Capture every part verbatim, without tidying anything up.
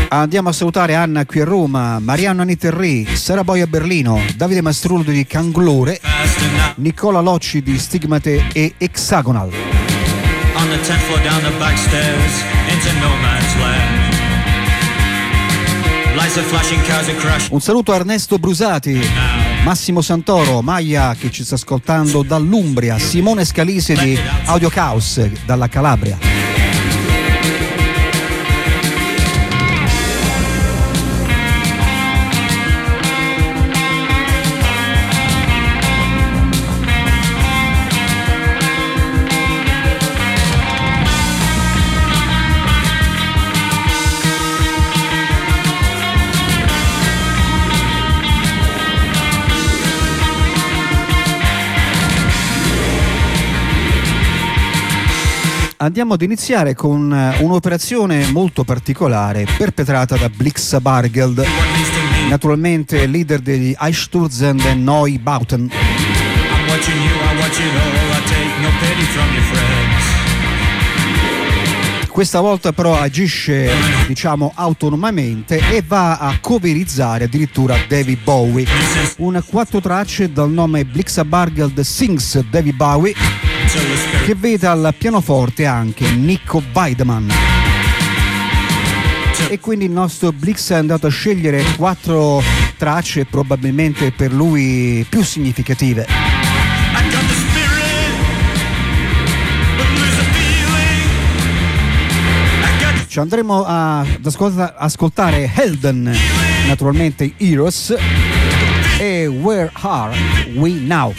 Andiamo a salutare Anna qui a Roma, Mariano Aniterri, Sara Boia a Berlino, Davide Mastrullo di Canglore, Nicola Locci di Stigmate e Hexagonal. On the tenth floor down the back stairs into no man's land. Lights are flashing, cars are crashing. Un saluto a Ernesto Brusati, Massimo Santoro, Maia che ci sta ascoltando dall'Umbria, Simone Scalise di Audio Chaos dalla Calabria. Andiamo ad iniziare con un'operazione molto particolare perpetrata da Blix Bargeld, naturalmente leader degli Einsturzen der Neubauten. Questa volta però agisce, diciamo, autonomamente e va a coverizzare addirittura David Bowie. Un quattro tracce dal nome Blix Bargeld Sings David Bowie, che vede al pianoforte anche Nico Weidemann. E quindi il nostro Blix è andato a scegliere quattro tracce probabilmente per lui più significative. Ci andremo a, ad ascolta, ascoltare Helden, naturalmente Heroes, e Where Are We Now?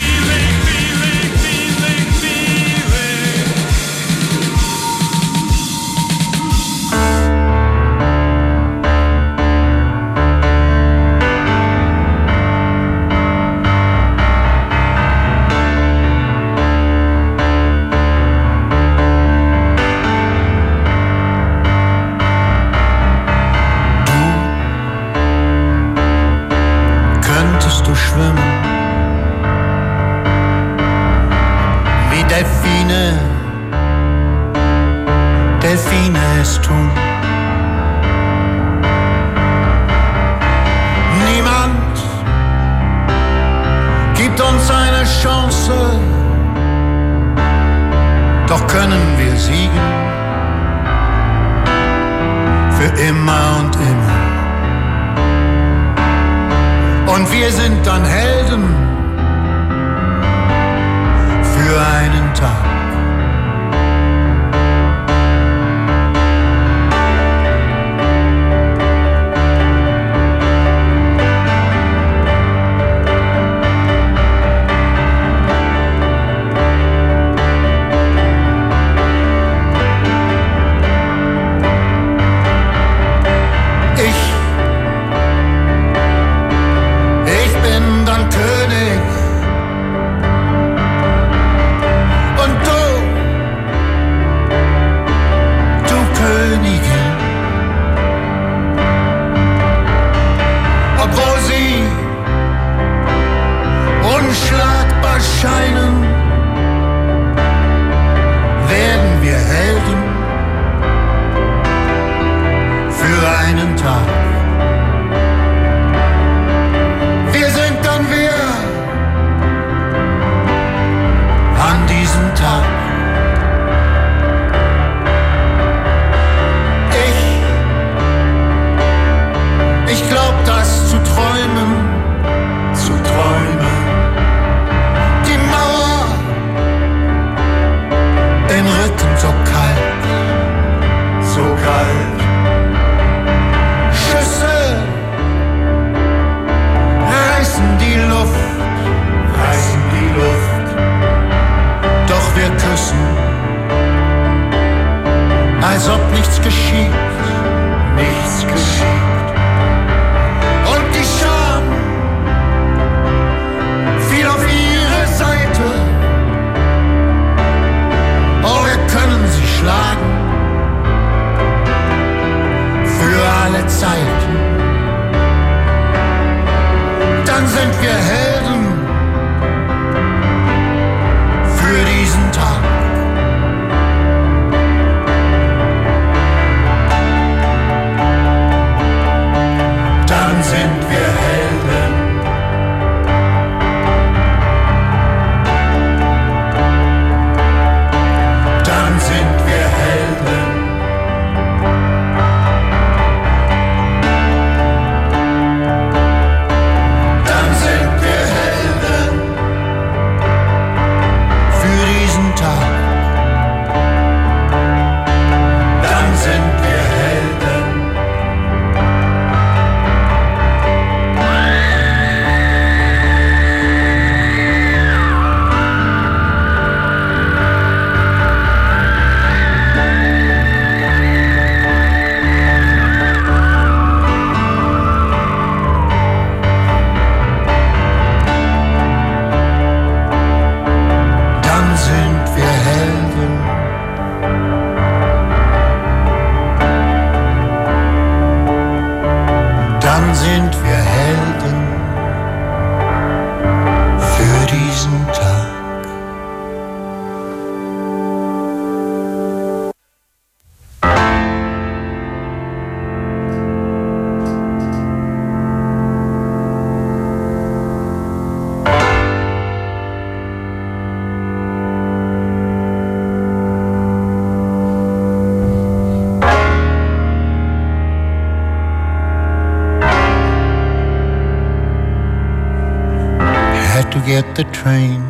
get the train.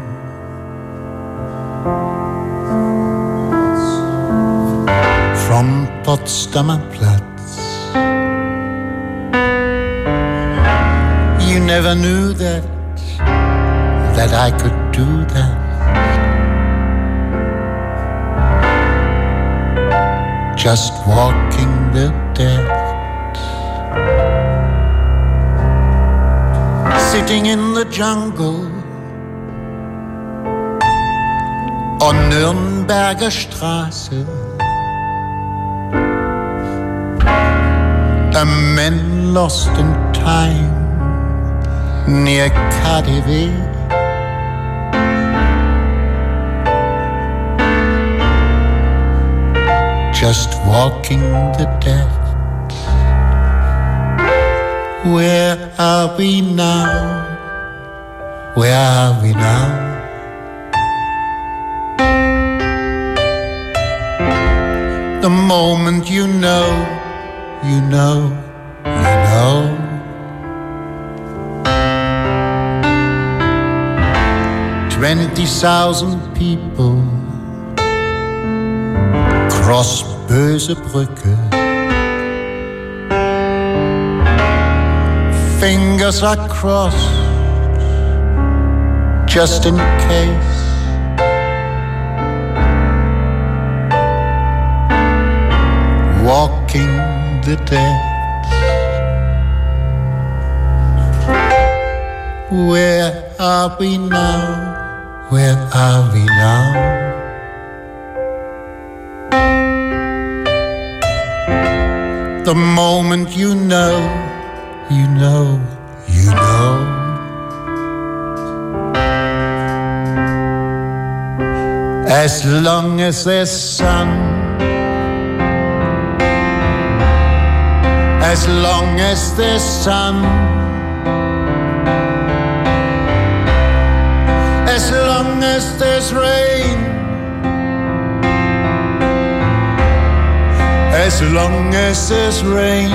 From Potsdamer Platz. You never knew that, that I could do that. Just walking the dead. Sitting in the jungle on Nürnberger Straße. A man lost in time near K D W. Just walking the dead. Where are we now? Where are we now? The moment you know, you know, you know. Twenty thousand people cross Böse Brücke. Fingers are crossed just in case. Walking the dead. Where are we now? Where are we now? The moment you know, you know, you know. As long as there's sun, as long as there's sun, as long as there's rain, as long as there's rain,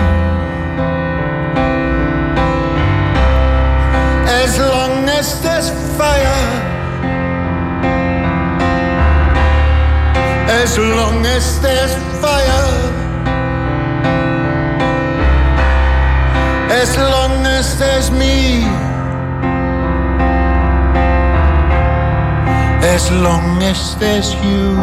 as long as there's fire, as long as there's fire, as long as there's me, as long as there's you.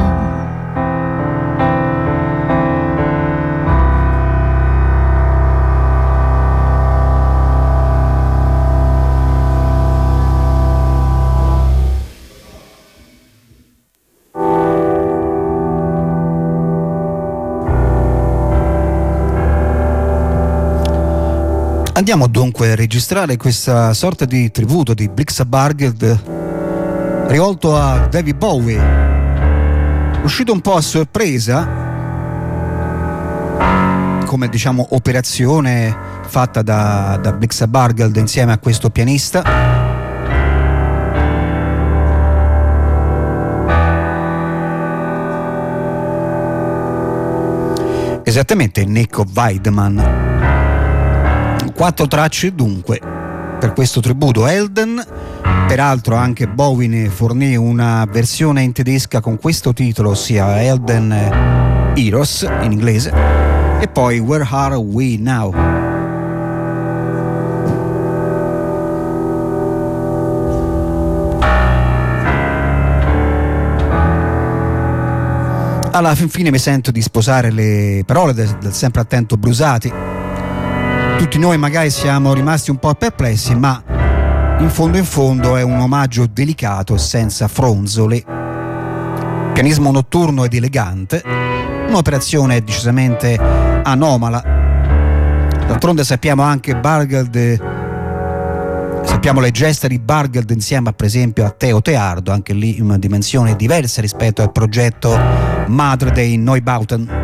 Andiamo dunque a registrare questa sorta di tributo di Blixa Bargeld rivolto a David Bowie, uscito un po' a sorpresa come diciamo operazione fatta da, da Blixa Bargeld insieme a questo pianista. Esattamente Nico Weidman. Quattro tracce dunque per questo tributo Elden. Peraltro anche Bowie ne fornì una versione in tedesca con questo titolo, ossia Elden Heroes in inglese, e poi Where Are We Now? Alla fin fine mi sento di sposare le parole del, del sempre attento Brusati. Tutti noi magari siamo rimasti un po' perplessi, ma in fondo in fondo è un omaggio delicato, senza fronzoli, pianismo notturno ed elegante, un'operazione decisamente anomala. D'altronde sappiamo anche Bargeld, sappiamo le gesta di Bargeld insieme per esempio a Theo Teardo, anche lì in una dimensione diversa rispetto al progetto madre dei Neubauten.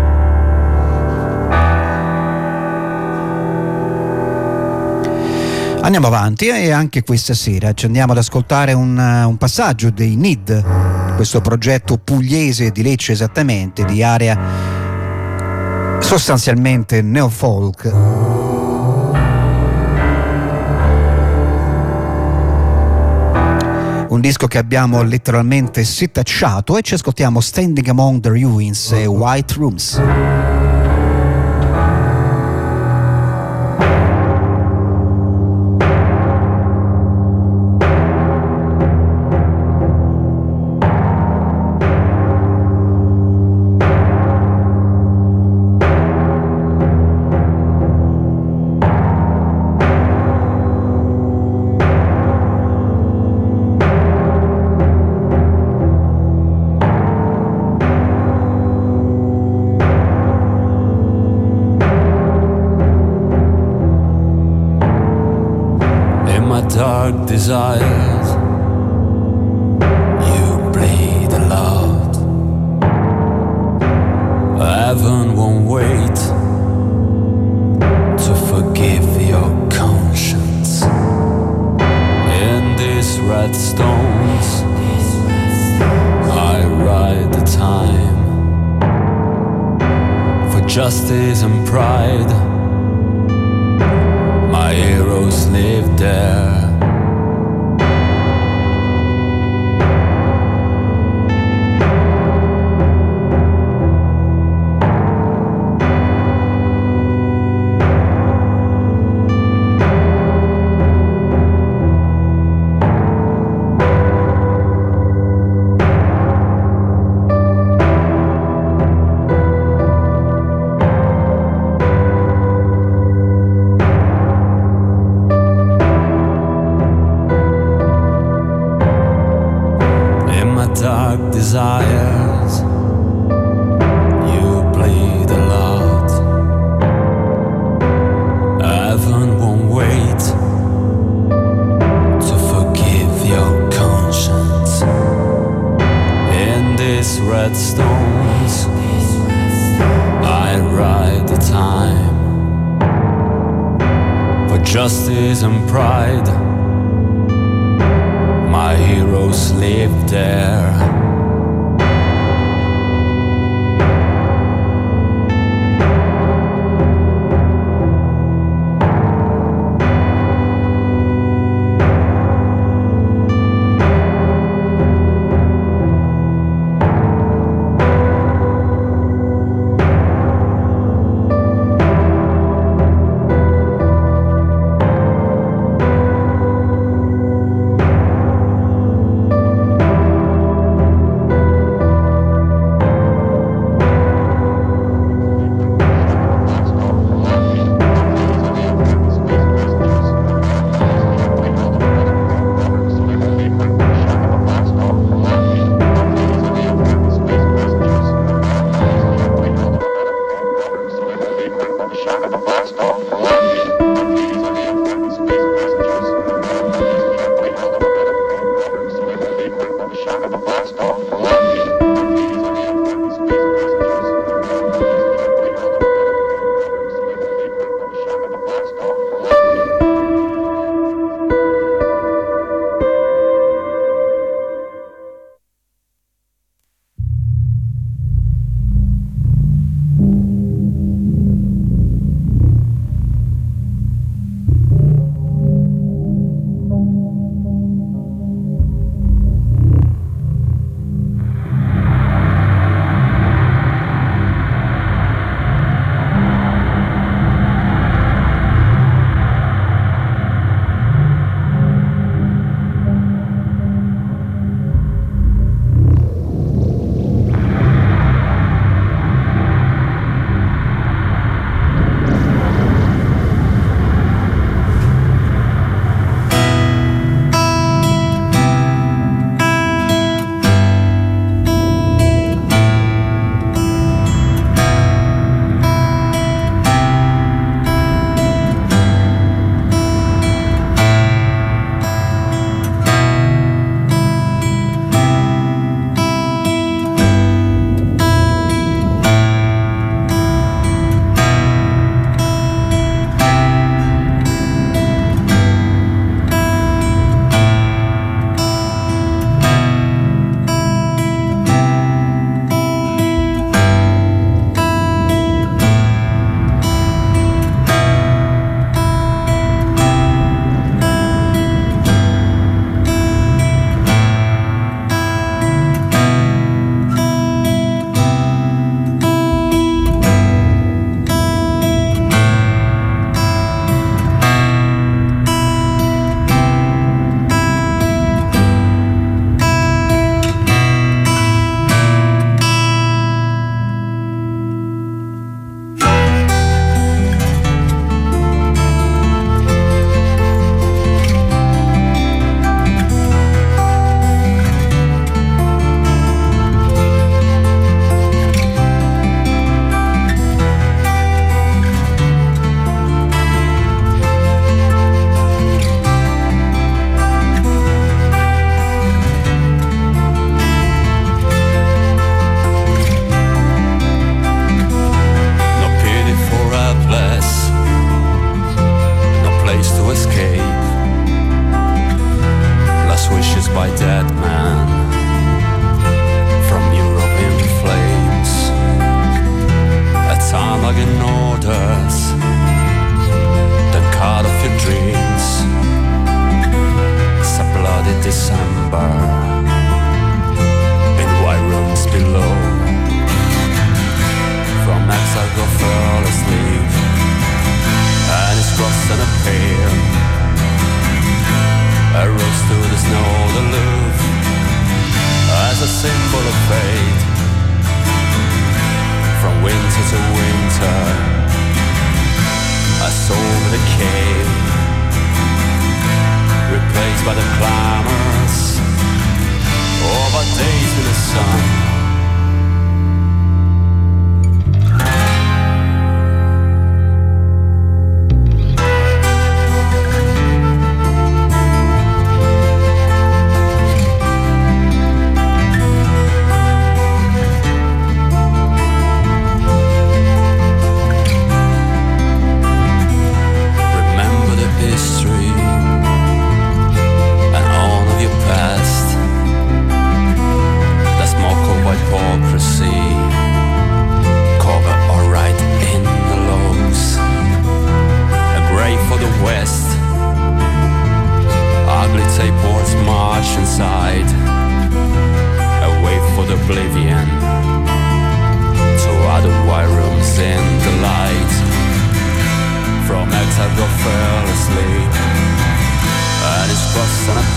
Andiamo avanti e anche questa sera ci andiamo ad ascoltare un, un passaggio dei N I D, questo progetto pugliese di Lecce esattamente, di area sostanzialmente neofolk. un disco che abbiamo letteralmente setacciato, e ci ascoltiamo Standing Among the Ruins e White Rooms. Dark desires, you bleed a lot. Heaven won't wait to forgive your conscience. In these red stones, I ride the time for justice and pride. My heroes live there. Desires, you bleed a lot. Heaven won't wait to forgive your conscience. In these red stones, I ride the time for justice and pride. My heroes live there.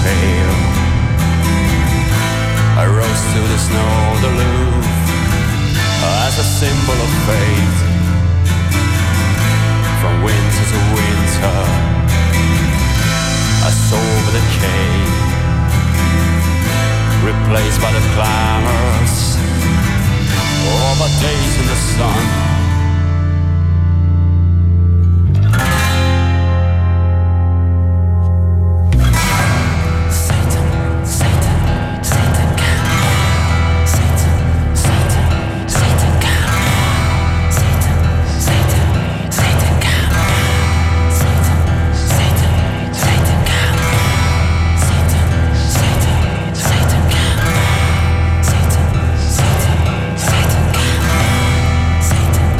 pale. I rose to the snow aloof as a symbol of fate. From winter to winter I saw the decay, replaced by the clamors of our days in the sun. Satan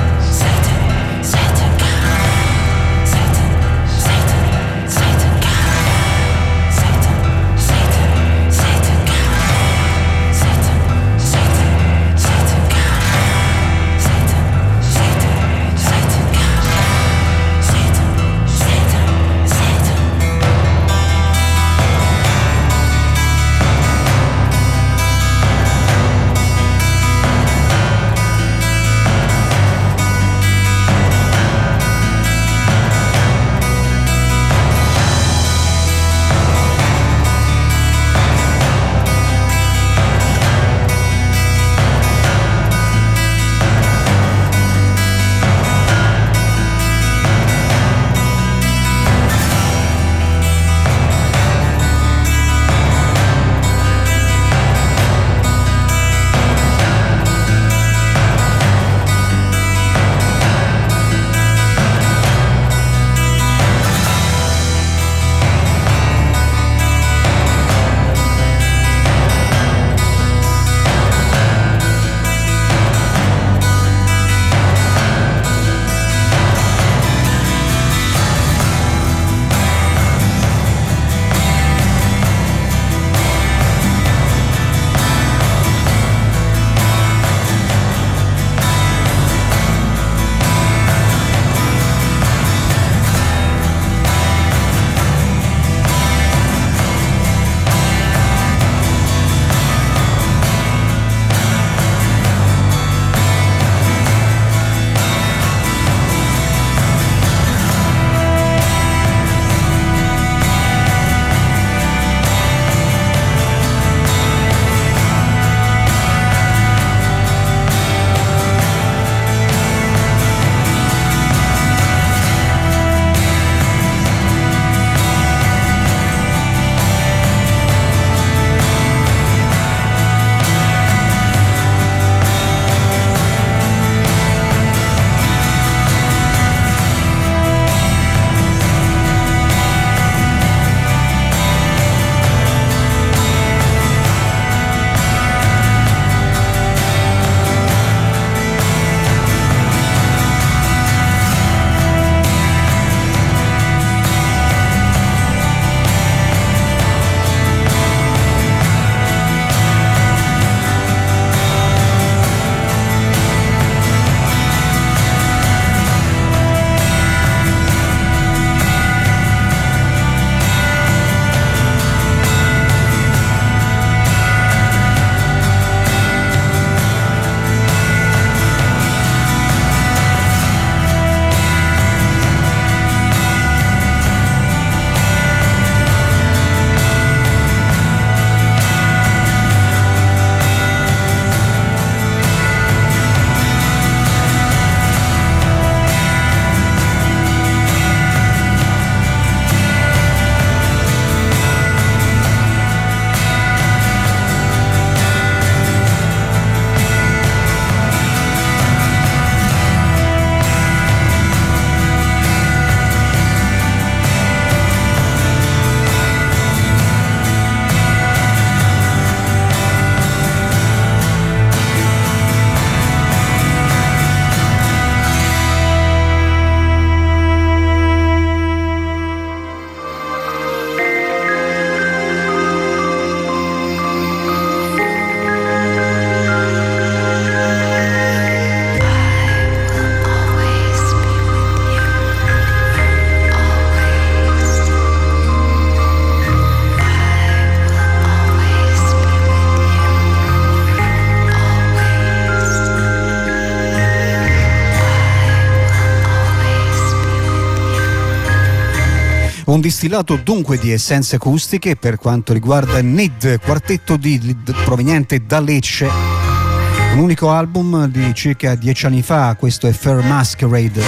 Un distillato dunque di essenze acustiche per quanto riguarda N I D, quartetto di lead proveniente da Lecce. Un unico album di circa dieci anni fa, questo è Fair Masquerade.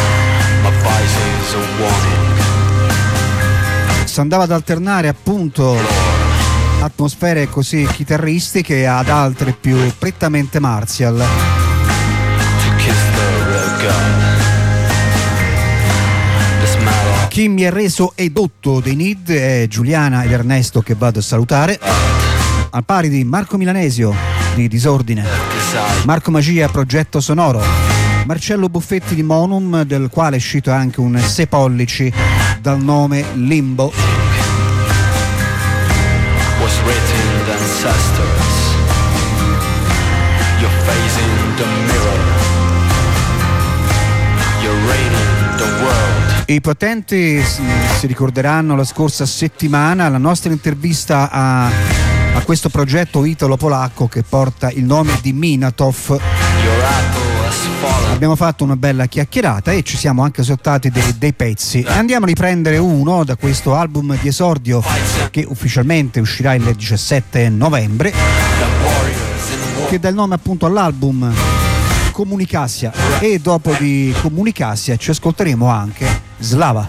Si andava ad alternare appunto atmosfere così chitarristiche ad altre più prettamente martial. Chi mi ha reso edotto dei N I D è Giuliana ed Ernesto, che vado a salutare, al pari di Marco Milanesio di Disordine, Marco Magia Progetto Sonoro, Marcello Buffetti di Monum, del quale è uscito anche un sei pollici dal nome Limbo. Was written in the ancestors. You're facing the mirror. You're reigning the world. I potenti si ricorderanno la scorsa settimana la nostra intervista a, a questo progetto italo-polacco che porta il nome di Minatov. Abbiamo fatto una bella chiacchierata e ci siamo anche sottati dei, dei pezzi. Andiamo a riprendere uno da questo album di esordio che ufficialmente uscirà il diciassette novembre, che dà il nome appunto all'album Comunicassia, e dopo di Comunicassia ci ascolteremo anche Slava.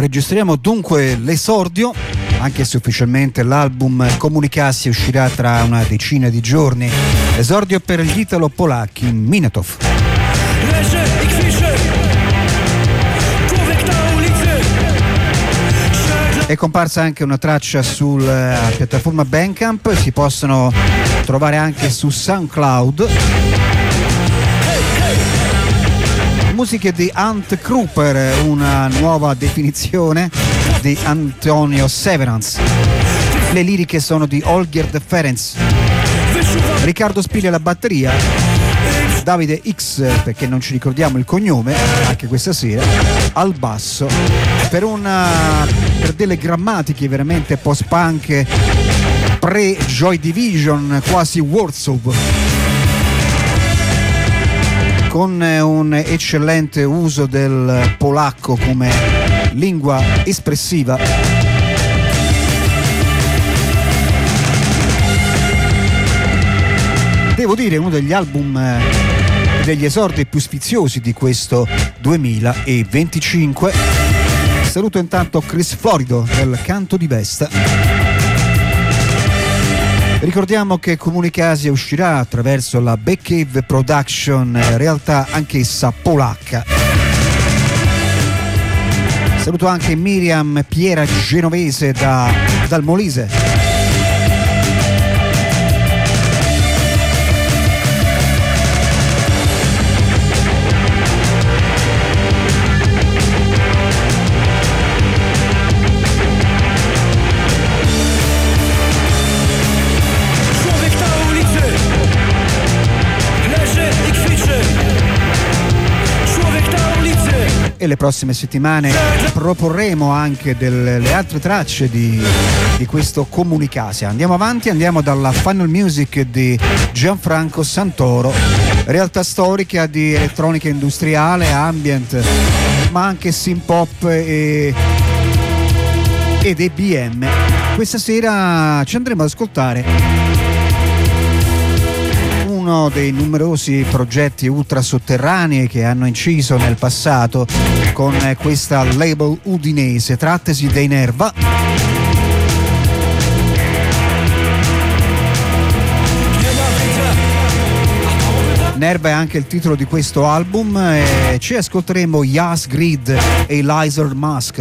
registriamo dunque l'esordio, anche se ufficialmente l'album Komunikacja uscirà tra una decina di giorni. L'esordio per gli italo-polacchi Minatow. È comparsa anche una traccia sulla piattaforma Bandcamp, si possono trovare anche su SoundCloud. Musiche di Ant Kruper, una nuova definizione di Antonio Severance. Le liriche sono di Olgierd Ferenc. Riccardo Spilli alla batteria, Davide X, perché non ci ricordiamo il cognome, anche questa sera, al basso, per, una, per delle grammatiche veramente post-punk, pre-Joy Division, quasi Warsaw, con un eccellente uso del polacco come lingua espressiva. Devo dire, uno degli album, degli esordi più sfiziosi di questo duemilaventicinque. Saluto intanto Chris Florido del Canto di Vesta. Ricordiamo che Komunikacja uscirà attraverso la Batcave Production, realtà anch'essa polacca. Saluto anche Miriam Piera Genovese da, dal Molise. E le prossime settimane proporremo anche delle altre tracce di, di questo Komunikacja. Andiamo avanti, andiamo dalla Final Music di Gianfranco Santoro, realtà storica di elettronica industriale, ambient, ma anche synth pop e, ed E B M. Questa sera ci andremo ad ascoltare uno dei numerosi progetti ultrasotterranei che hanno inciso nel passato con questa label udinese, trattasi dei Nerva. Nerva è anche il titolo di questo album e ci ascolteremo Yas Grid e Lizard Mask.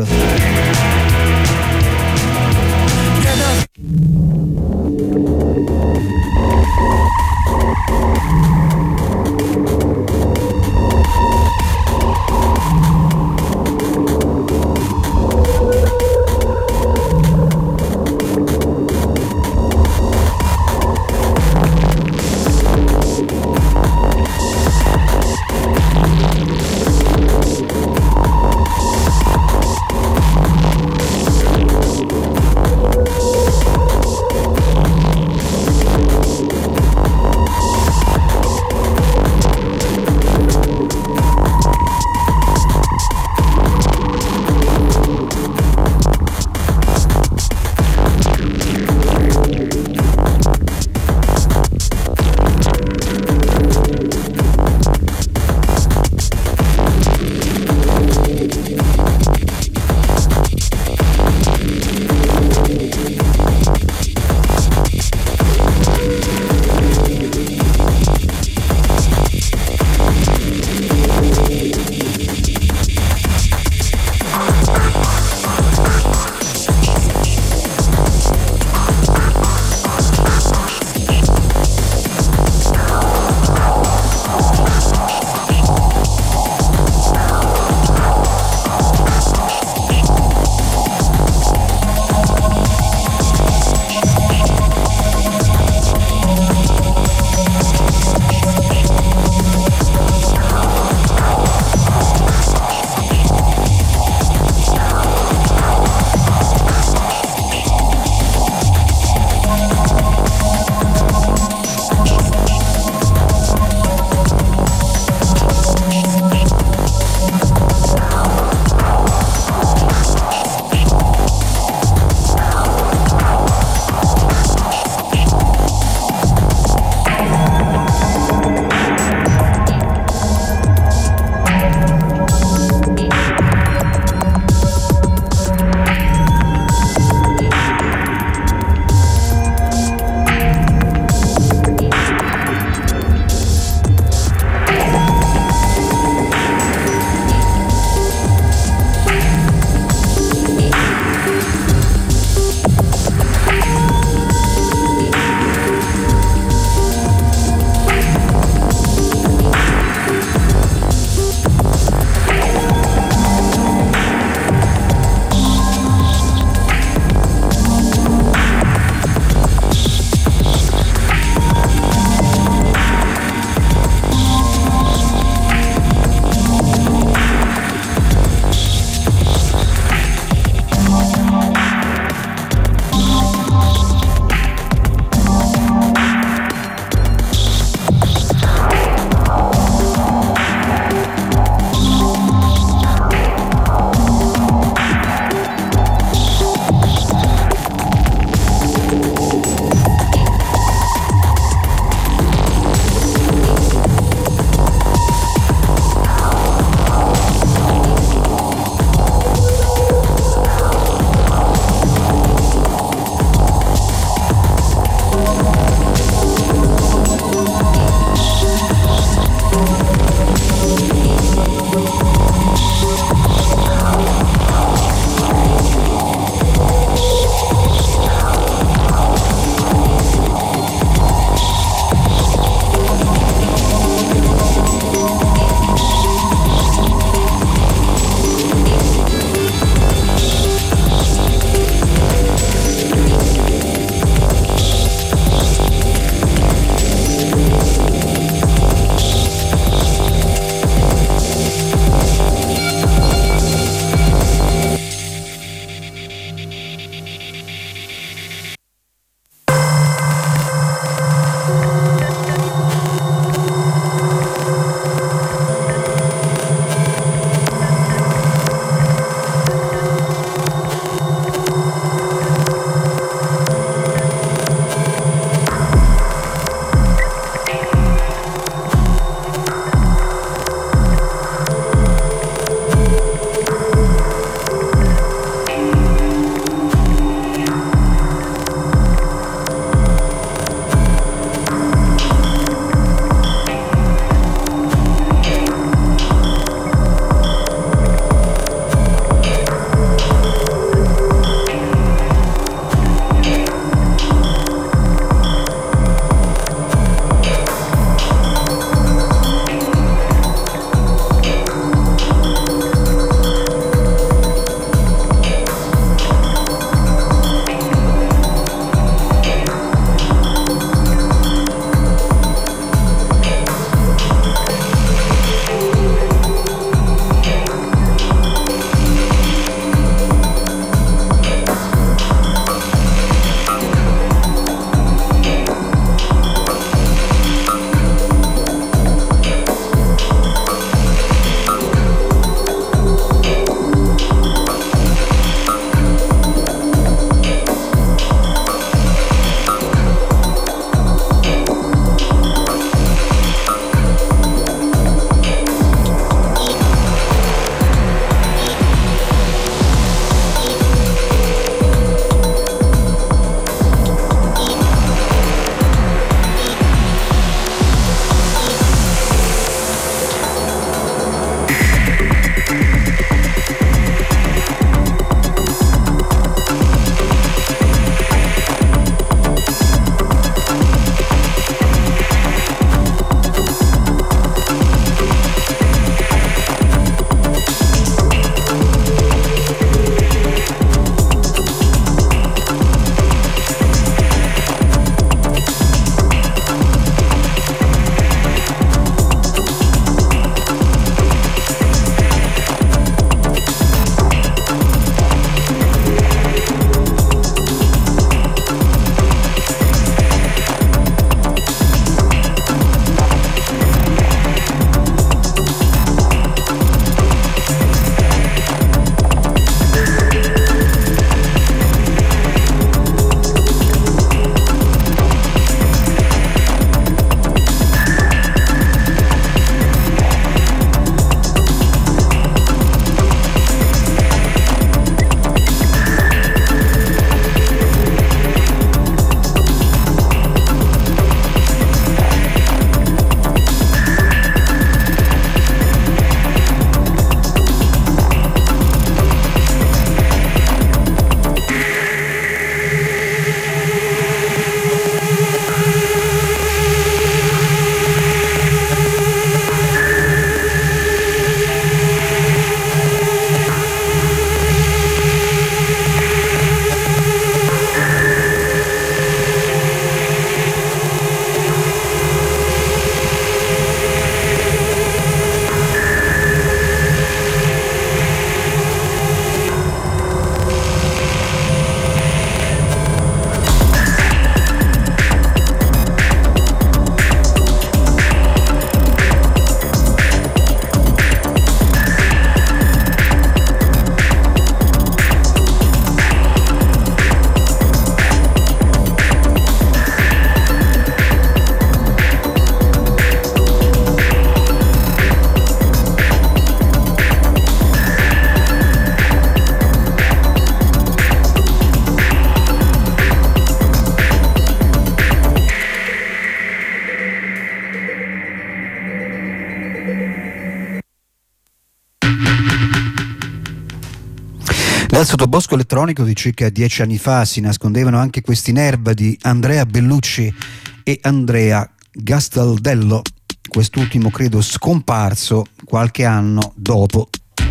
Dal sottobosco elettronico di circa dieci anni fa si nascondevano anche questi Nerva di Andrea Bellucci e Andrea Gastaldello, quest'ultimo credo scomparso qualche anno dopo.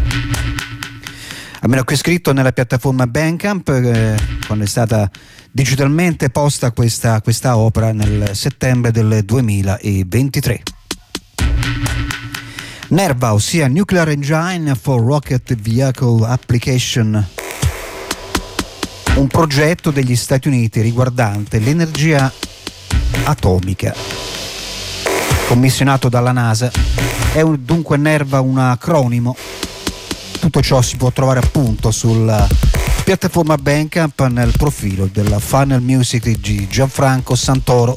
Almeno che scritto nella piattaforma Bandcamp, eh, quando è stata digitalmente posta questa, questa opera nel settembre del duemilaventitré. Nerva, ossia Nuclear Engine for Rocket Vehicle Application, un progetto degli Stati Uniti riguardante l'energia atomica, commissionato dalla NASA. È un, dunque Nerva un acronimo. Tutto ciò si può trovare appunto sulla piattaforma Bandcamp nel profilo della Final Music di Gianfranco Santoro.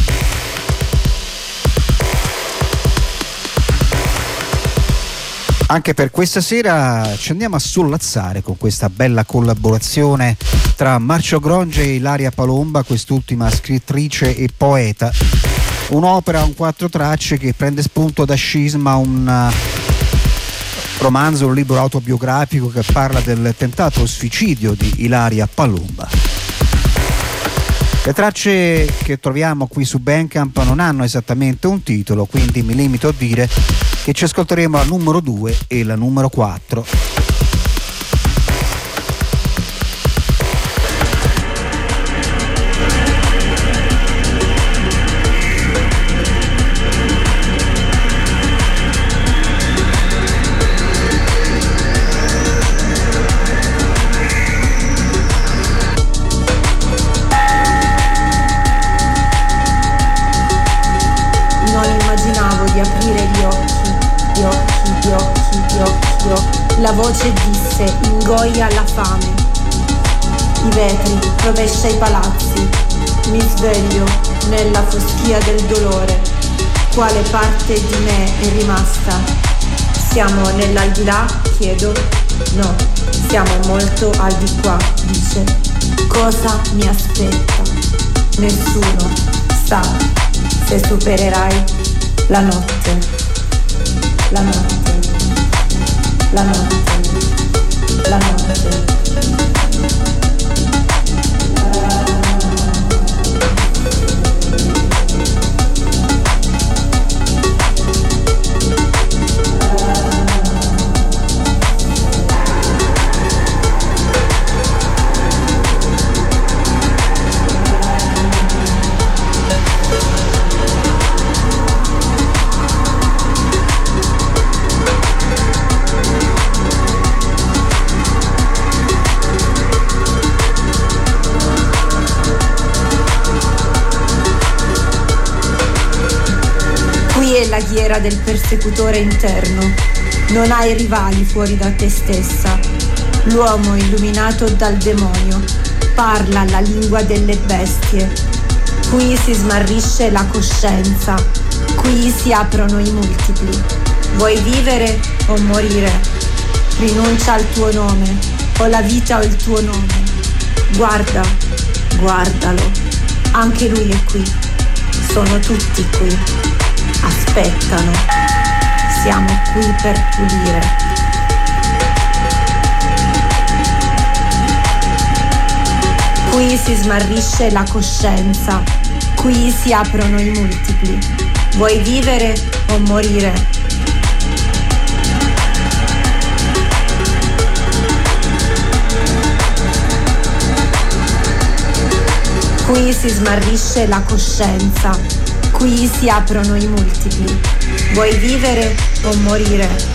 Anche per questa sera ci andiamo a sollazzare con questa bella collaborazione tra Marcio Gronge e Ilaria Palomba, quest'ultima scrittrice e poeta. Un'opera, un quattro tracce che prende spunto da Scisma, un romanzo, un libro autobiografico che parla del tentato suicidio di Ilaria Palomba. Le tracce che troviamo qui su Bandcamp non hanno esattamente un titolo, quindi mi limito a dire che ci ascolteremo la numero due e la numero quattro. La voce disse, ingoia la fame. I vetri, rovescia i palazzi. Mi sveglio nella foschia del dolore. Quale parte di me è rimasta? Siamo nell'aldilà? Chiedo. No, siamo molto al di qua, dice. Cosa mi aspetta? Nessuno sa se supererai la notte. La notte. La notte, la notte. La ghiera del persecutore interno. Non hai rivali fuori da te stessa. L'uomo illuminato dal demonio parla la lingua delle bestie. Qui si smarrisce la coscienza. Qui si aprono i multipli. Vuoi vivere o morire? Rinuncia al tuo nome, o la vita o il tuo nome. Guarda, guardalo. Anche lui è qui. Sono tutti qui. Aspettano, siamo qui per pulire. Qui si smarrisce la coscienza, qui si aprono i multipli. Vuoi vivere o morire? Qui si smarrisce la coscienza. Qui si aprono i multipli. Vuoi vivere o morire?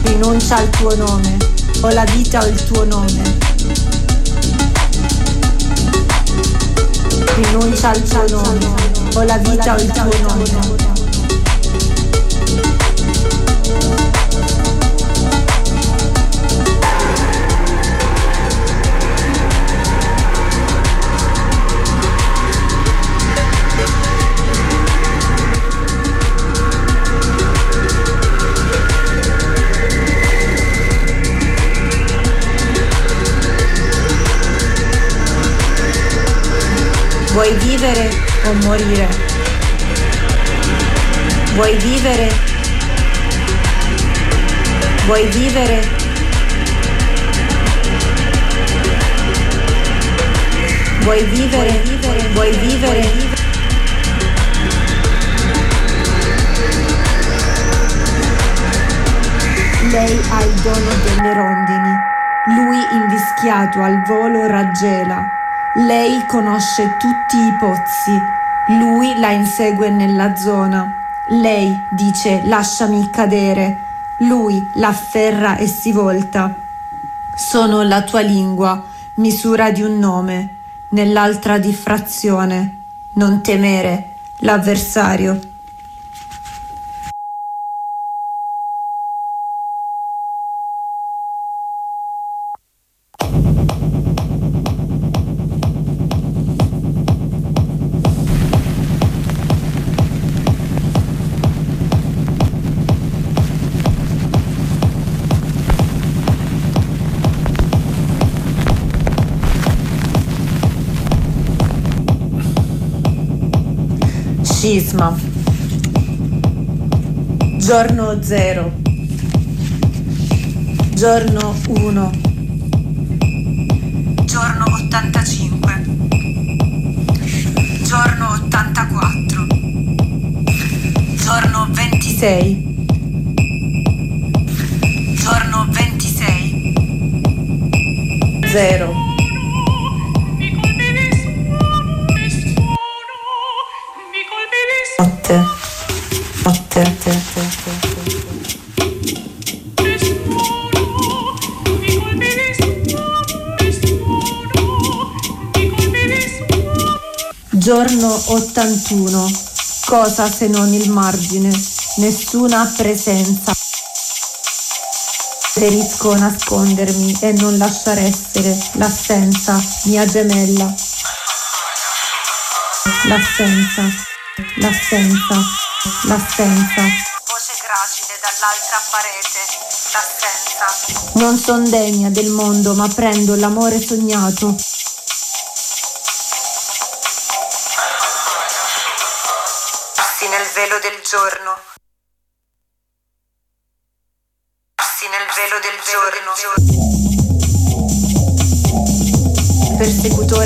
Rinuncia al tuo nome, o la vita o il tuo nome. Rinuncia al tuo nome, o la vita o il tuo nome. Vuoi vivere o morire? Vuoi vivere? Vuoi vivere? Vuoi vivere? Vuoi vivere? Lei ha il dono delle rondini, lui invischiato al volo raggela. Lei conosce tutti i pozzi, lui la insegue nella zona. Lei dice lasciami cadere, lui la afferra e si volta. Sono la tua lingua, misura di un nome, nell'altra diffrazione. Non temere l'avversario. Scisma. Giorno zero. Giorno uno. Giorno ottantacinque. Giorno ottantaquattro. Giorno ventisei. Giorno ventisei. Zero. Notte, notte, notte, Giorno ottantuno. Cosa se non il margine? Nessuna presenza. Preferisco nascondermi e non lasciar essere l'assenza, mia gemella. L'assenza. L'assenza, l'assenza. Voce gracile dall'altra parete, l'assenza. Non son degna del mondo, ma prendo l'amore sognato. Passi nel velo del giorno. Passi nel velo del giorno. Persecutore.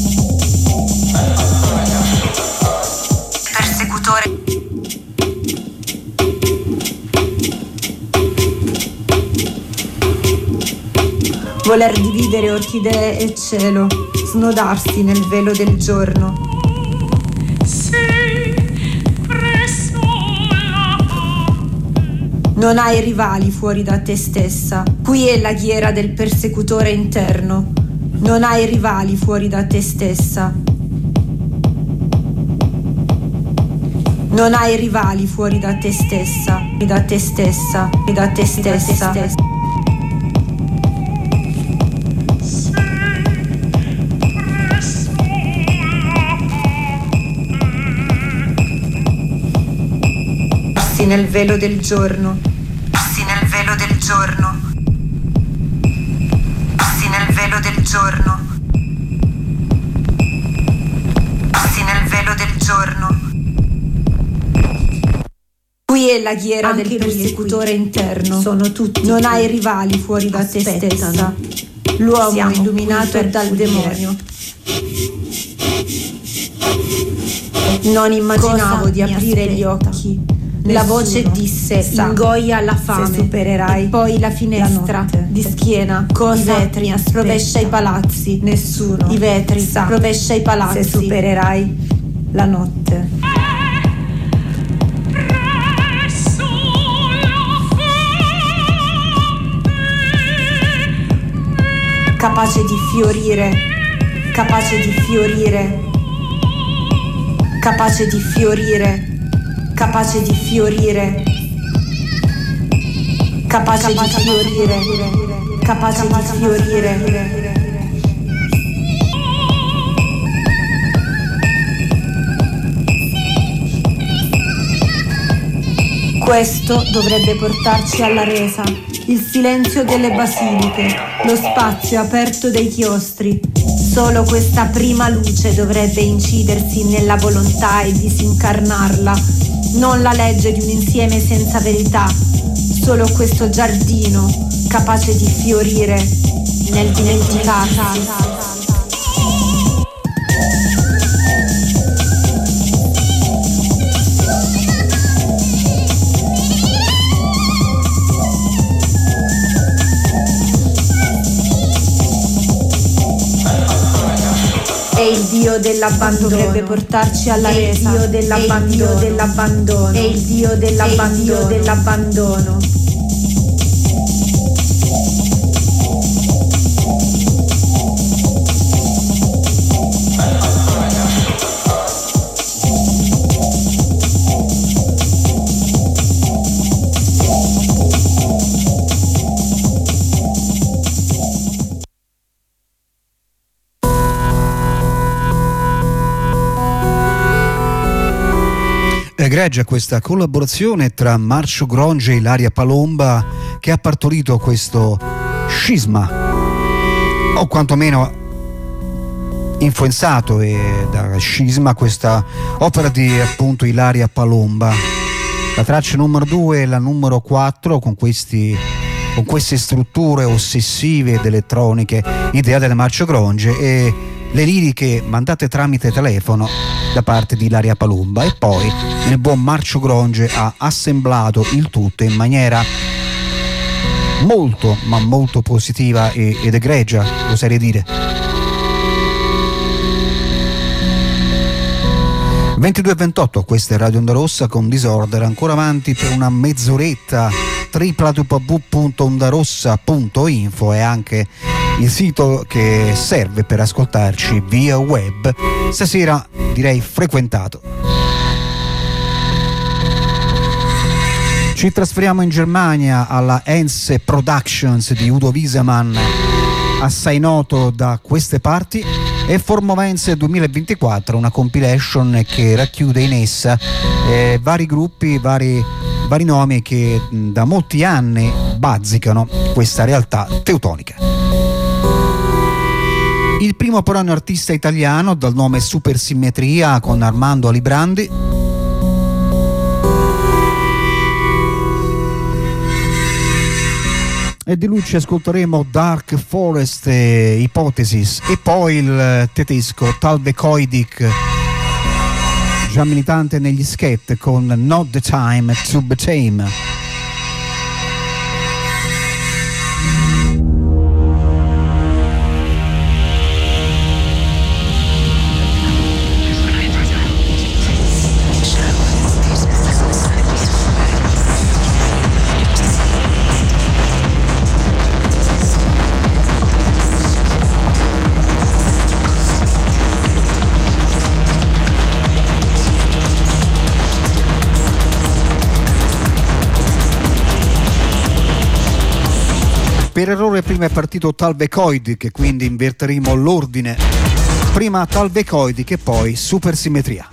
Persecutore. Voler dividere orchidee e cielo, snodarsi nel velo del giorno. Non hai rivali fuori da te stessa. Qui è la ghiera del persecutore interno. Non hai rivali fuori da te stessa. Non hai rivali fuori da te stessa, da te stessa, da te stessa. Passi nel velo del giorno. Passi nel velo del giorno. Passi nel velo del giorno. Passi nel velo del giorno. Qui è la ghiera anche del persecutore interno. Sono tutti. Non hai rivali fuori da te stessa. L'uomo siamo illuminato dal demonio. Non immaginavo di aprire gli occhi. Nessuno. La voce disse: sa, ingoia la fame, se supererai. E poi la finestra la di schiena. Cosa? I vetri rovescia i palazzi. Nessuno. I vetri sa, rovescia i palazzi. Se supererai la notte. capace di fiorire, capace di fiorire, capace di fiorire, capace di fiorire, capace di fiorire, capace di fiorire. Questo dovrebbe portarci alla resa, il silenzio delle basiliche, lo spazio aperto dei chiostri. Solo questa prima luce dovrebbe incidersi nella volontà e disincarnarla, non la legge di un insieme senza verità, solo questo giardino capace di fiorire nel dimenticato. È il Dio dell'abbandono, dovrebbe portarci alla resa. È il Dio dell'abbandono, dell'abbandono. È il Dio dell'abbandono, dell'abbandono. Egregia questa collaborazione tra Marcio Gronge e Ilaria Palomba che ha partorito questo scisma, o quantomeno influenzato e da scisma questa opera di appunto Ilaria Palomba. La traccia numero due e la numero quattro con questi con queste strutture ossessive ed elettroniche ideate da Marcio Gronge e le liriche mandate tramite telefono da parte di Ilaria Palomba, e poi il buon Marcio Gronge ha assemblato il tutto in maniera molto ma molto positiva ed egregia, oserei dire. ventidue e ventotto, questa è Radio Onda Rossa con Disorder, ancora avanti per una mezz'oretta. w w w punto ondarossa punto info è anche il sito che serve per ascoltarci via web, stasera direi frequentato. Ci trasferiamo in Germania alla Ense Productions di Udo Wiesemann, assai noto da queste parti, e Formovense duemilaventiquattro, una compilation che racchiude in essa eh, vari gruppi, vari, vari nomi che da molti anni bazzicano questa realtà teutonica. Il primo però è un artista italiano dal nome Supersimmetria con Armando Alibrandi. E di lui ci ascolteremo Dark Forest e Hypothesis, e poi il tedesco Talvekoidik, già militante negli Sket, con Not the Time to Be Tame. Per errore prima è partito Talvekoidik, quindi inverteremo l'ordine. Prima Talvekoidik e poi Supersimmetria.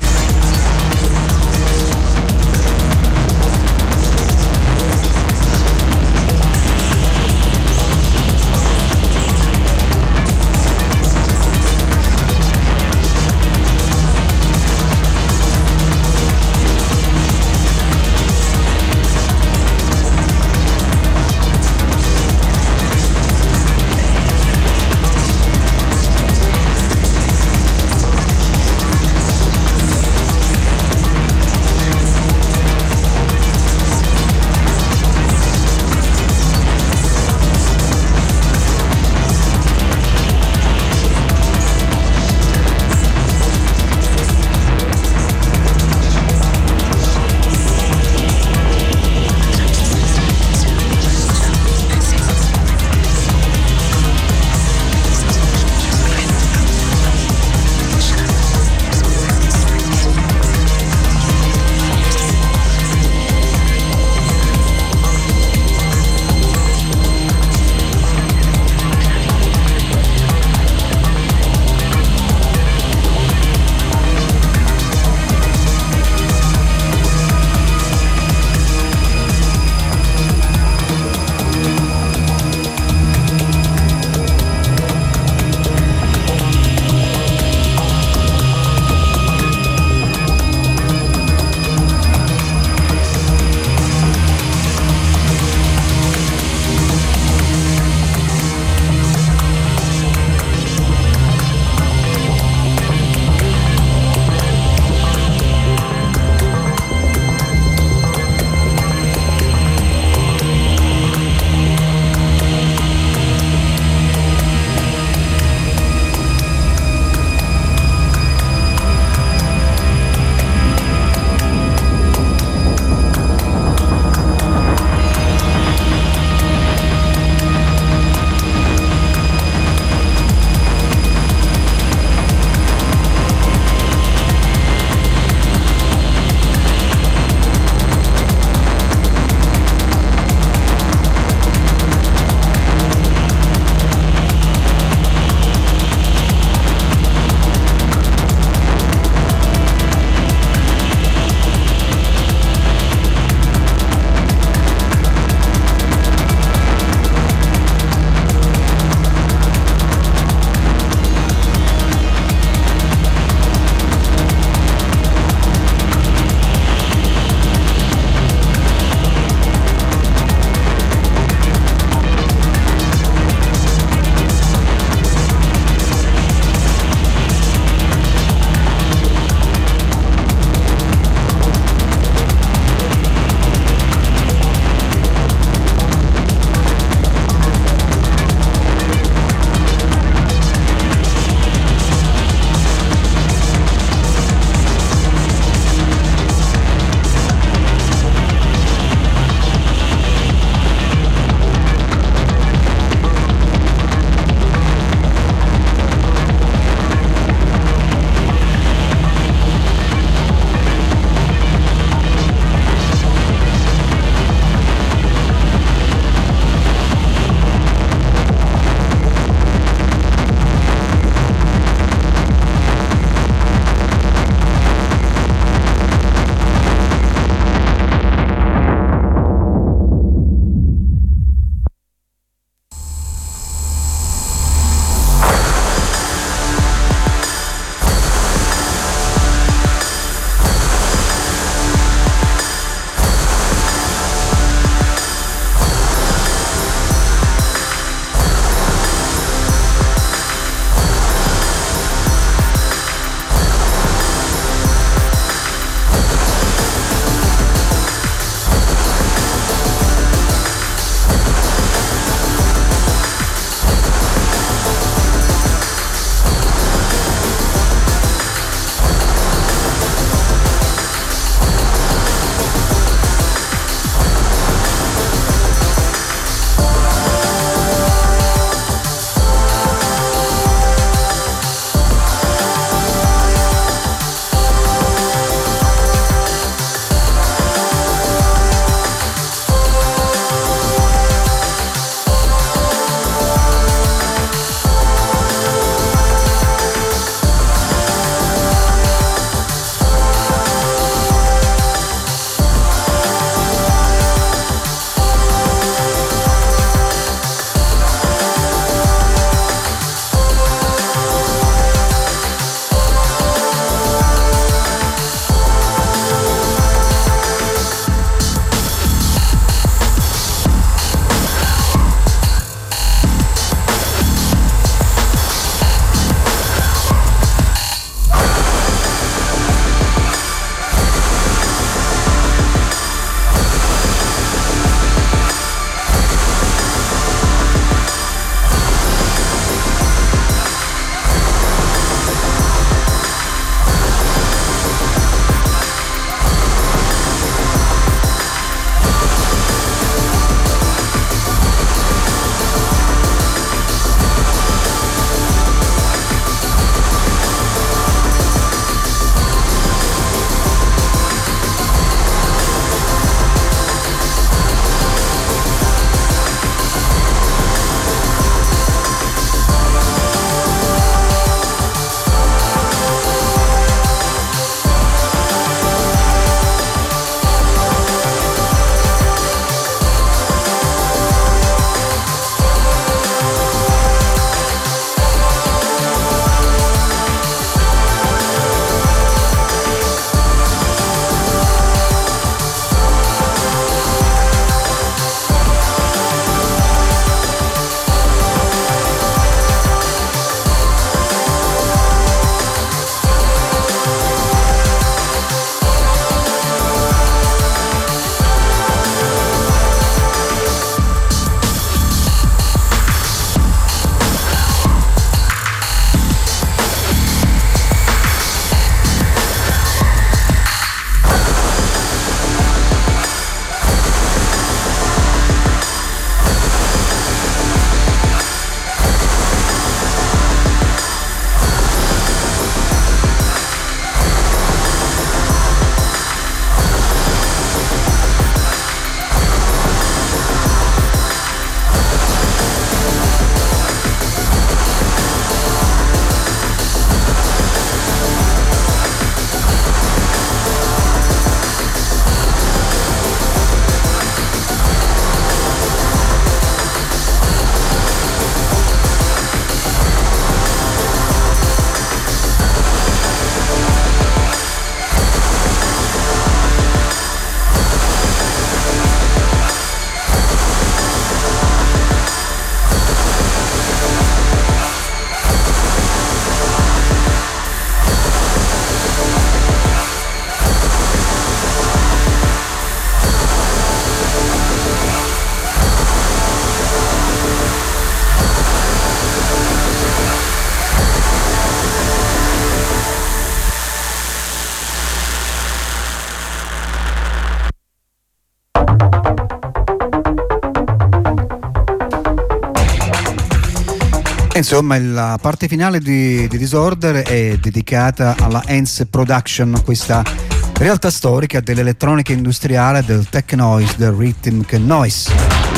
Insomma, la parte finale di, di Disorder è dedicata alla Ense Production, questa realtà storica dell'elettronica industriale, del tech noise, del rhythmic noise.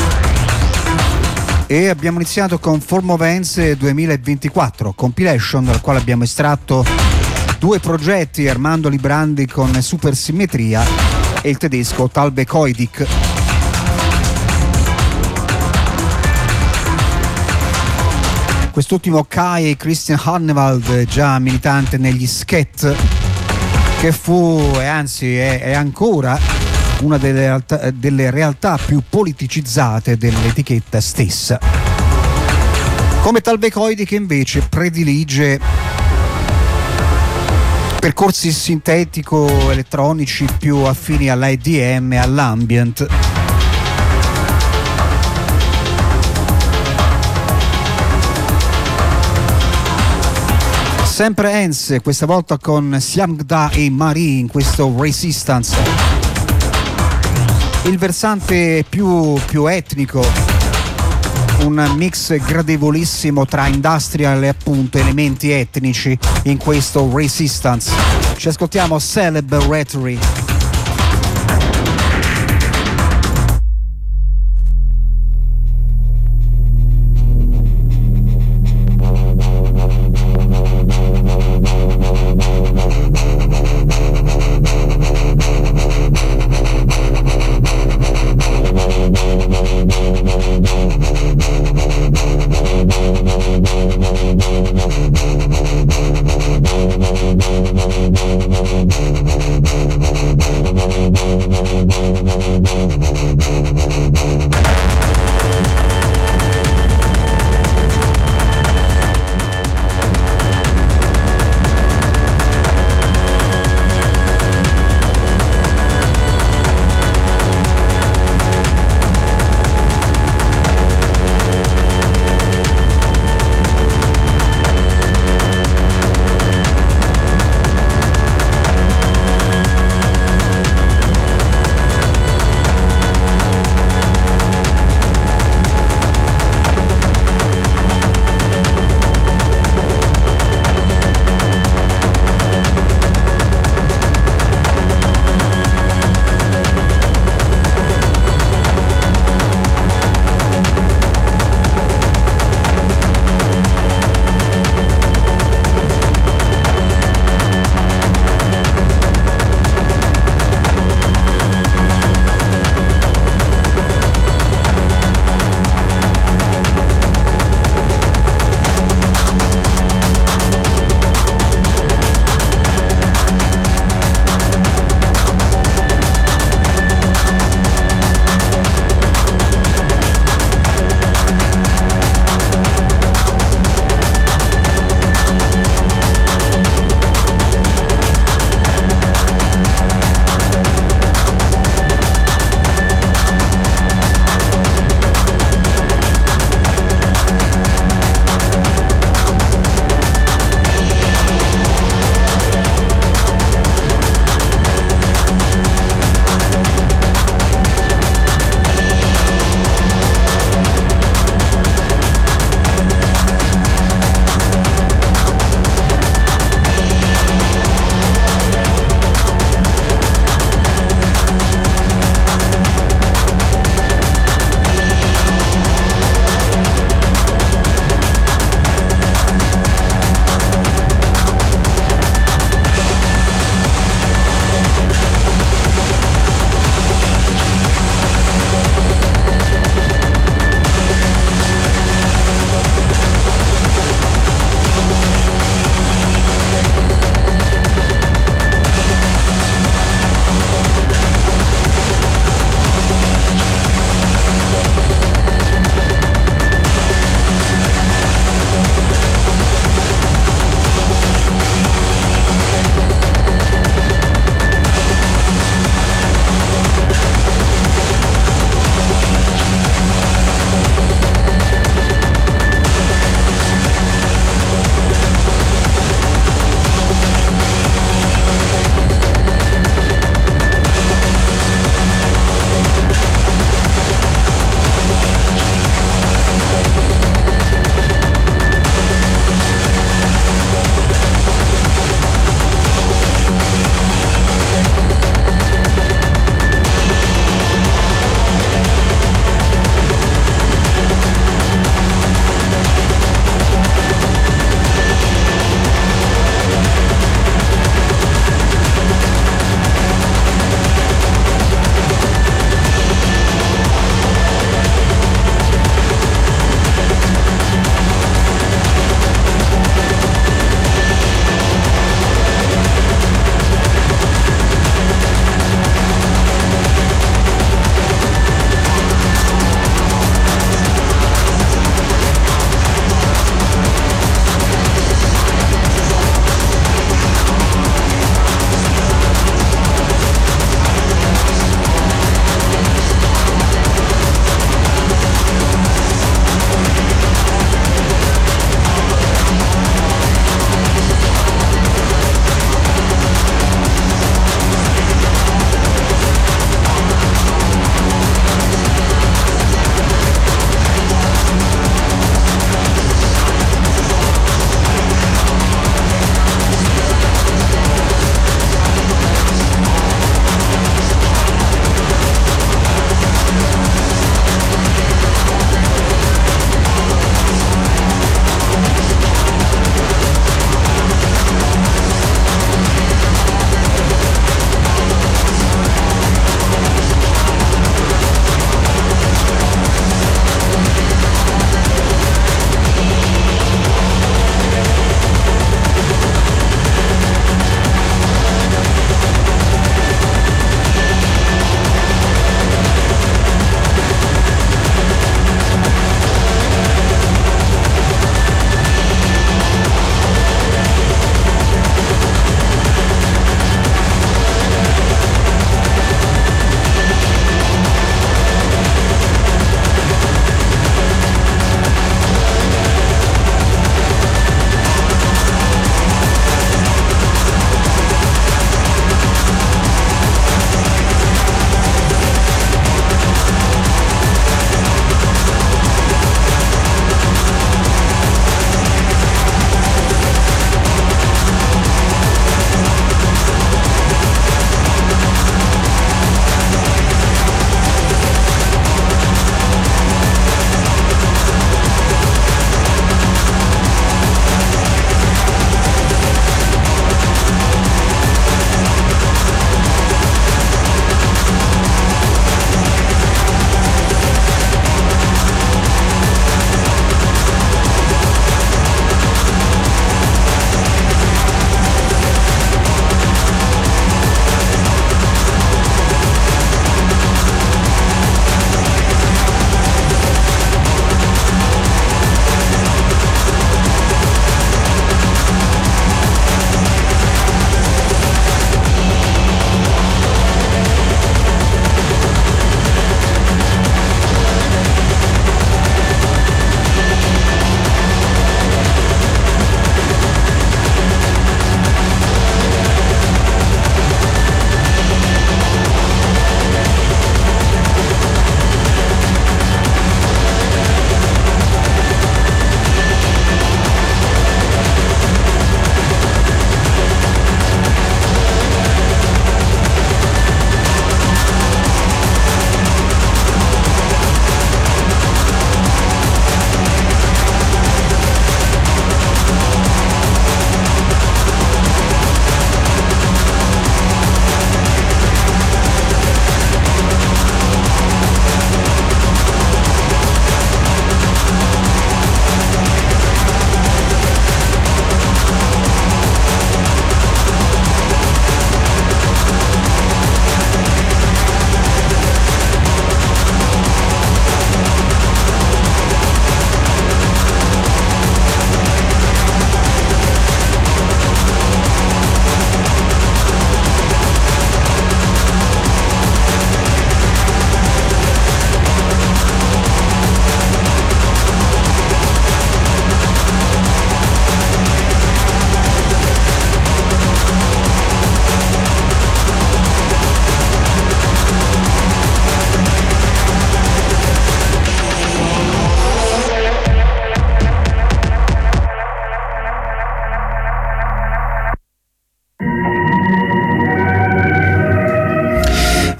E abbiamo iniziato con Form of Ense duemilaventiquattro, compilation dal quale abbiamo estratto due progetti, Armando Librandi con Supersimmetria e il tedesco Talbekoidik. Quest'ultimo Kai Christian Hannewald, già militante negli Sket, che fu e anzi è, è ancora una delle realtà, delle realtà più politicizzate dell'etichetta stessa. Come Talbekoidik, che invece predilige percorsi sintetico-elettronici più affini all'I D M e all'ambient. Sempre Ense, questa volta con Siamgda e Marie in questo Resistance. Il versante più, più etnico, un mix gradevolissimo tra industrial e appunto elementi etnici in questo Resistance. Ci ascoltiamo Celebratory. We'll be right back.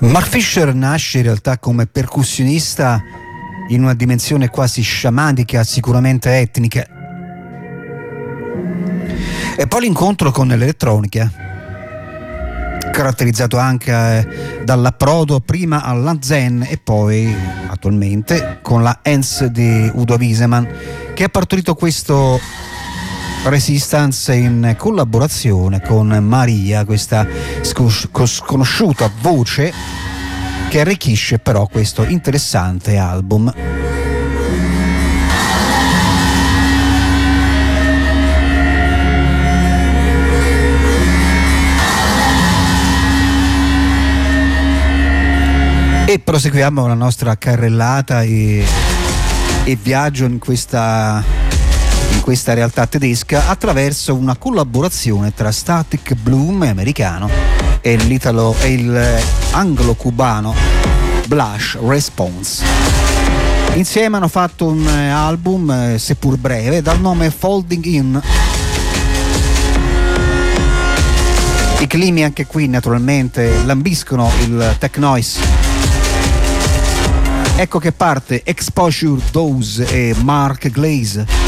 Mark Fisher nasce in realtà come percussionista in una dimensione quasi sciamanica, sicuramente etnica, e poi l'incontro con l'elettronica, caratterizzato anche dall'approdo prima alla Zen e poi attualmente con la Hans di Udo Wiesemann, che ha partorito questo Resistance in collaborazione con Maria, questa sconosciuta voce che arricchisce però questo interessante album. E proseguiamo la nostra carrellata e, e viaggio in questa, in questa realtà tedesca attraverso una collaborazione tra Static Bloom americano e l'italo e il anglo-cubano Blush Response. Insieme hanno fatto un album, seppur breve, dal nome Folding In. I climi anche qui naturalmente lambiscono il tech noise. Ecco che parte Exposure Dose e Mark Glaze.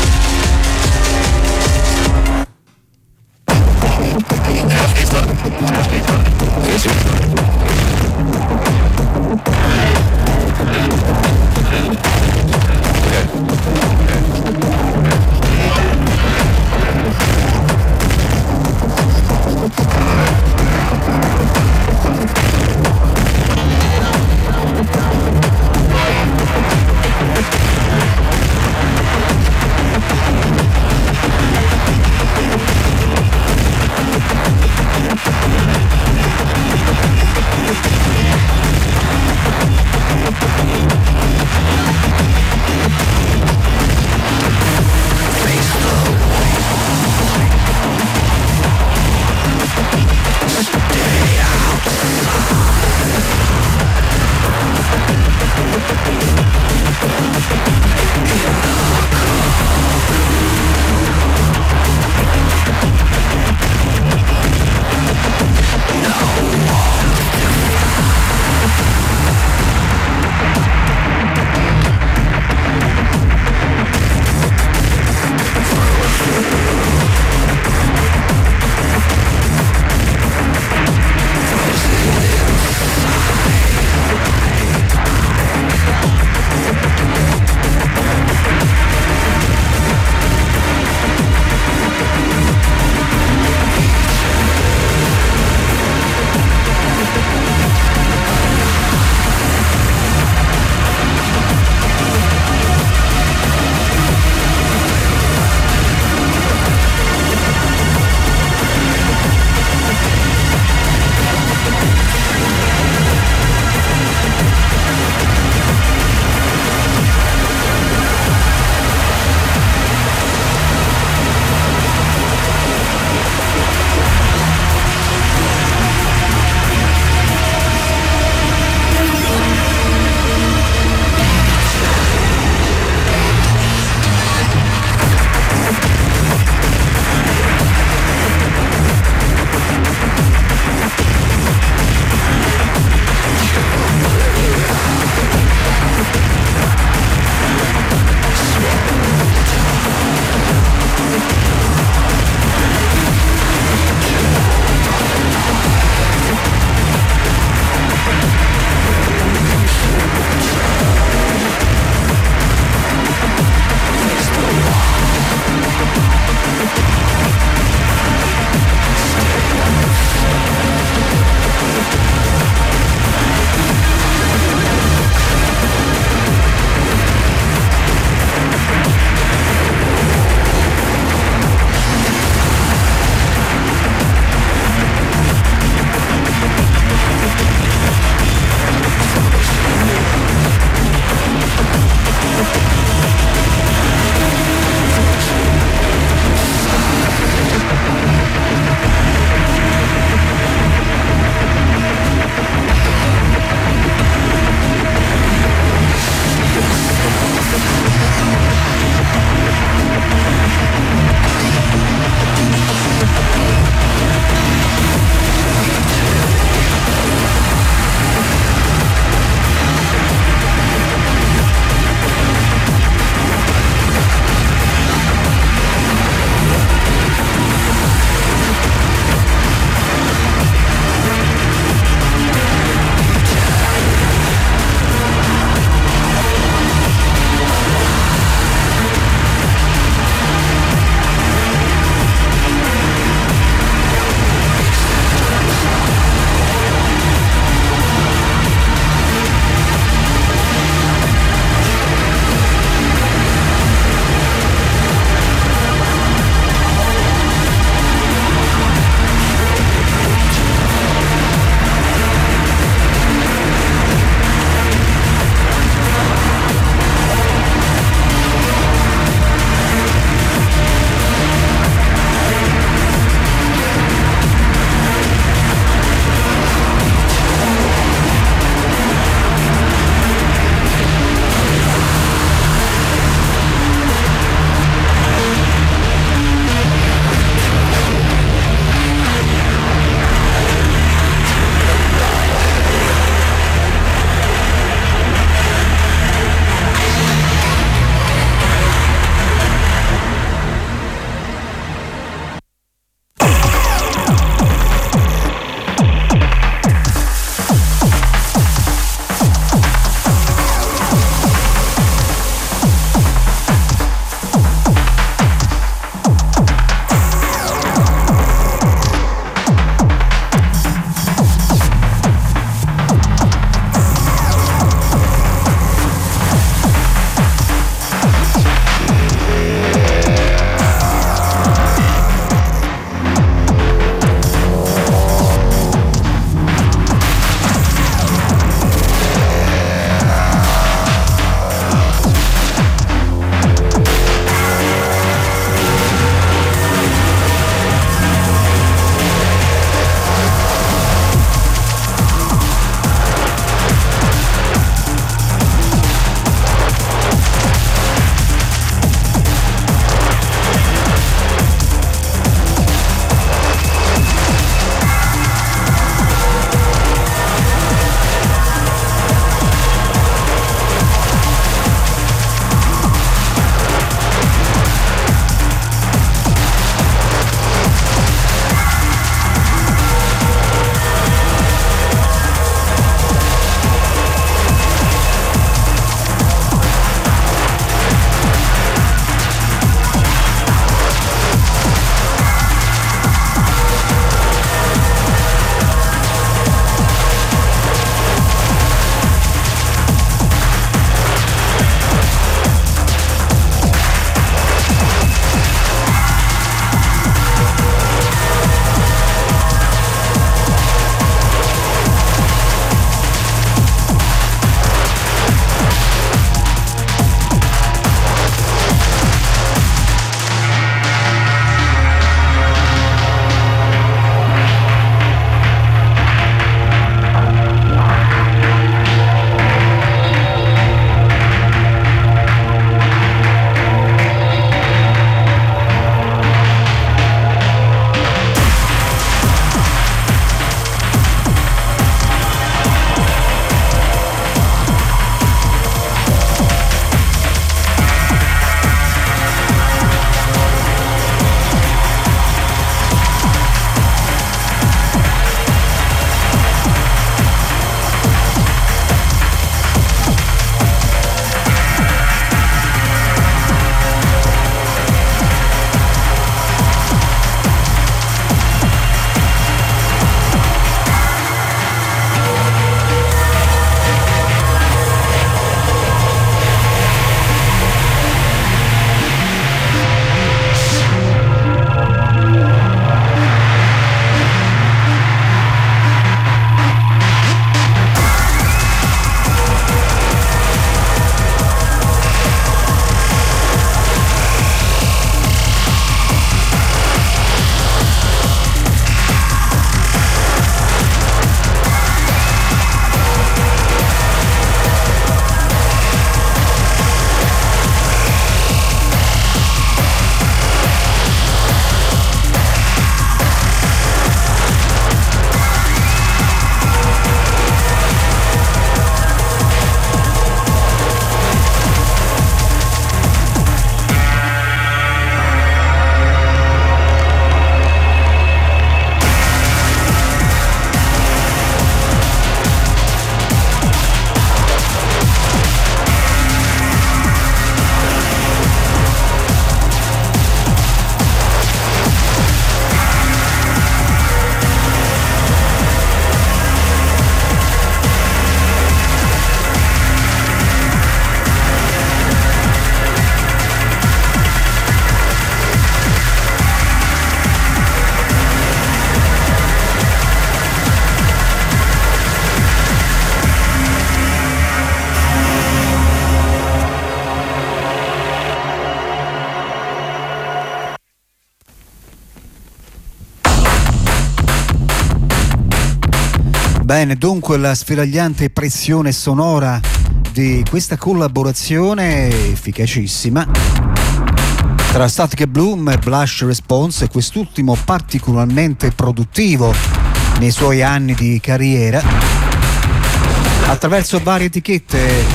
Bene, dunque la sferagliante pressione sonora di questa collaborazione efficacissima tra Static Bloom e Blush Response, quest'ultimo particolarmente produttivo nei suoi anni di carriera attraverso varie etichette.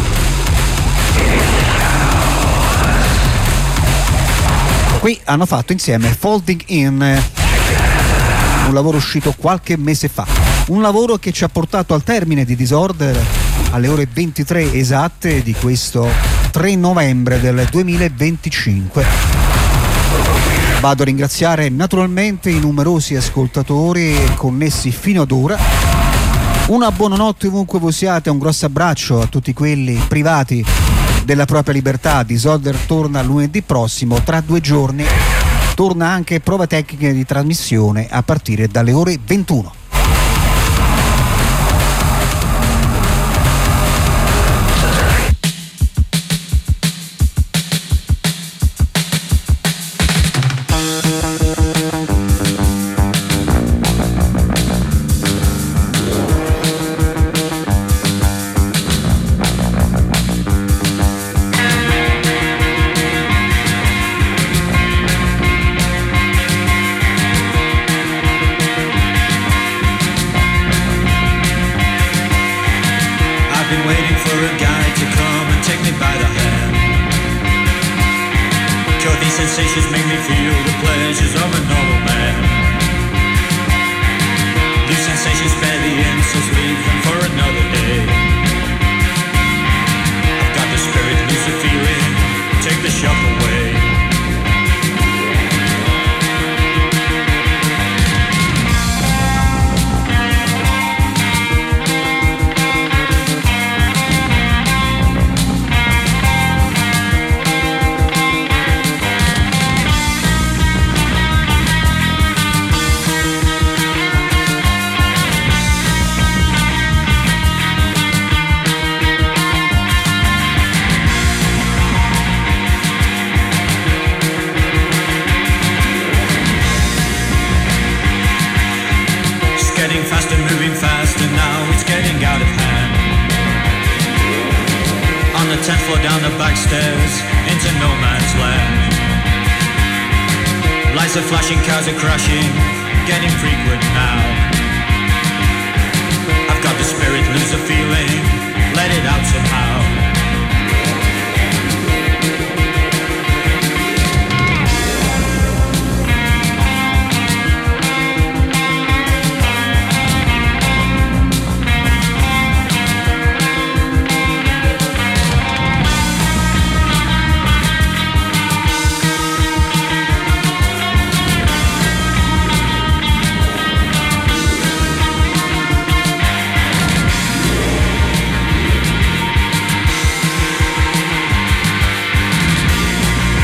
Qui hanno fatto insieme Folding In, un lavoro uscito qualche mese fa, un lavoro che ci ha portato al termine di Disorder alle ore ventitré esatte di questo tre novembre del duemilaventicinque. Vado a ringraziare naturalmente i numerosi ascoltatori connessi fino ad ora. Una buonanotte ovunque voi siate, un grosso abbraccio a tutti quelli privati della propria libertà. Disorder torna lunedì prossimo, tra due giorni torna anche prove tecniche di trasmissione a partire dalle ore ventuno. Sensations make me feel the pleasures of a normal man. These sensations spare the insults, leave them for another day. I've got the spirit, lose the feeling, take the shock away. tenth floor down the back stairs into no man's land. Lights are flashing, cars are crashing, getting frequent now. I've got the spirit, lose the feeling, let it out somehow.